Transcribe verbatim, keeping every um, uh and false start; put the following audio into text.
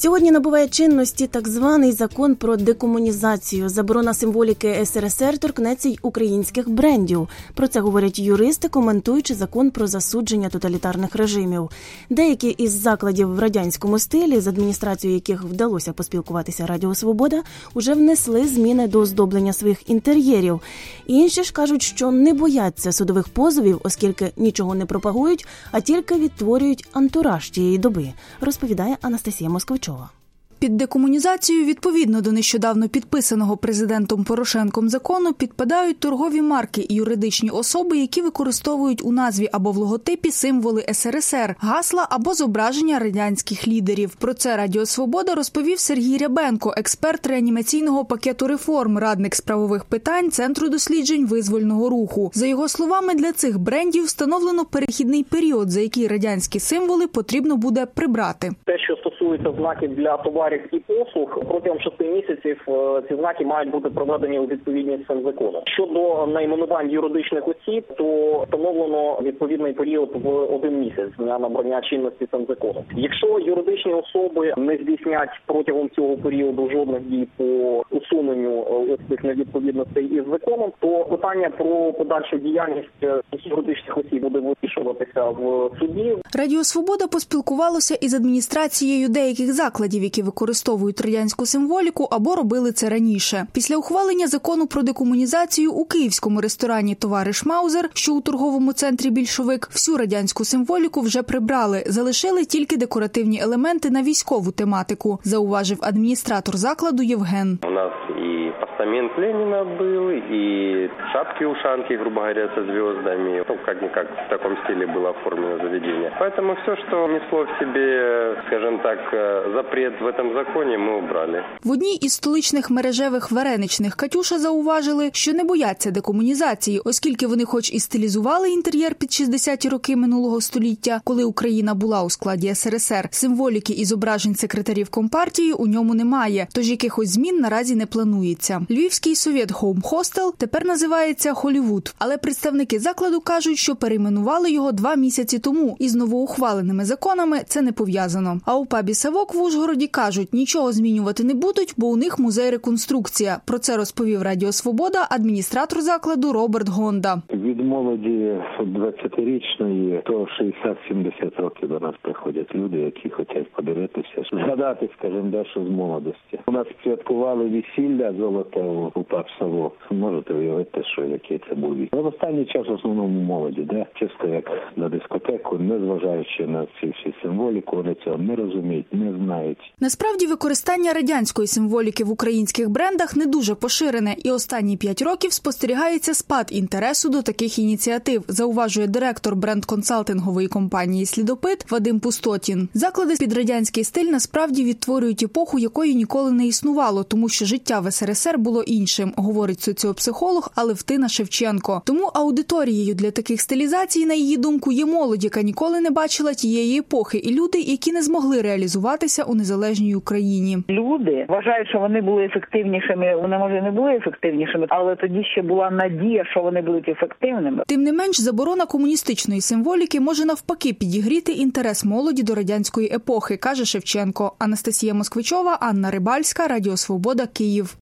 Сьогодні набуває чинності так званий закон про декомунізацію. Заборона символіки ес ер ес ер торкнеться й українських брендів. Про це говорять юристи, коментуючи закон про засудження тоталітарних режимів. Деякі із закладів в радянському стилі, з адміністрацією яких вдалося поспілкуватися Радіо Свобода, уже внесли зміни до оздоблення своїх інтер'єрів. Інші ж кажуть, що не бояться судових позовів, оскільки нічого не пропагують, а тільки відтворюють антураж тієї доби, розповідає Анастасія Москвичова. Під декомунізацію, відповідно до нещодавно підписаного президентом Порошенком закону, підпадають торгові марки і юридичні особи, які використовують у назві або в логотипі символи ес ер ес ер, гасла або зображення радянських лідерів. Про це Радіо Свобода розповів Сергій Рябенко, експерт реанімаційного пакету реформ, радник з правових питань Центру досліджень визвольного руху. За його словами, для цих брендів встановлено перехідний період, за який радянські символи потрібно буде прибрати. Те, що стосується знаків для товарів і послуг, протягом шести місяців ці знаки мають бути проведені у відповідність з цим законом. Щодо найменувань юридичних осіб, то встановлено відповідний період в один місяць з дня набрання чинності цим законом. Якщо юридичні особи не здійснять протягом цього періоду жодних дій по усуненню цих невідповідностей із законом, то питання про подальшу діяльність юридичних осіб буде вирішуватися в суді. Радіо Свобода поспілкувалося із адміністрацією деяких закладів, які використовують радянську символіку або робили це раніше. Після ухвалення закону про декомунізацію у київському ресторані «Товариш Маузер», що у торговому центрі «Більшовик», всю радянську символіку вже прибрали, залишили тільки декоративні елементи на військову тематику, зауважив адміністратор закладу Євген. У нас і постамент Леніна був, і шапки-ушанки, грубо говоря, со звездами. Ну, как-никак в таком стиле было оформлено заведение. Поэтому все, что несло в себе, скажем так, запрет в этом законі, ми убрали. В одній із столичних мережевих вареничних «Катюша» зауважили, що не бояться декомунізації, оскільки вони хоч і стилізували інтер'єр під шістдесяті роки минулого століття, коли Україна була у складі ес ер ес ер, символіки і зображень секретарів Компартії у ньому немає, тож якихось змін наразі не планується. Львівський Совєт Хоум Хостел тепер називається Холлівуд, але представники закладу кажуть, що перейменували його два місяці тому, і з новоухваленими законами це не пов'язано. А у пабі «Савок» в Ужгороді кажуть, нічого змінювати не будуть, бо у них музей-реконструкція. Про це розповів Радіо Свобода адміністратор закладу Роберт Гонда. Від молоді двадцятирічної до шістдесят-сімдесят років до нас приходять люди, які хочуть подивитися, згадати, скажімо, дещо з молодості. У нас святкували весілля золотого у паб «Савок». Можете уявити, що який це був вік. В останній час в основному молоді, де чисто як на дискотеку, незважаючи на ці всі символіку, вони цього не розуміють, не знають. Насправді, використання радянської символіки в українських брендах не дуже поширене, і останні п'ять років спостерігається спад інтересу до таких ініціатив, зауважує директор бренд-консалтингової компанії «Слідопит» Вадим Пустотін. Заклади під радянський стиль насправді відтворюють епоху, якої ніколи не існувало, тому що життя в ес ер ес ер було іншим, говорить соціопсихолог Алевтина Шевченко. Тому аудиторією для таких стилізацій, на її думку, є молодь, яка ніколи не бачила тієї епохи, і люди, які не змогли реалізуватися у незалежній Україні. Люди вважають, що вони були ефективнішими. Вони, може, не були ефективнішими, але тоді ще була надія, що вони будуть ефективними. Тим не менш, заборона комуністичної символіки може навпаки підігріти інтерес молоді до радянської епохи, каже Шевченко. Анастасія Москвичова, Анна Рибальська, Радіо Свобода, Київ.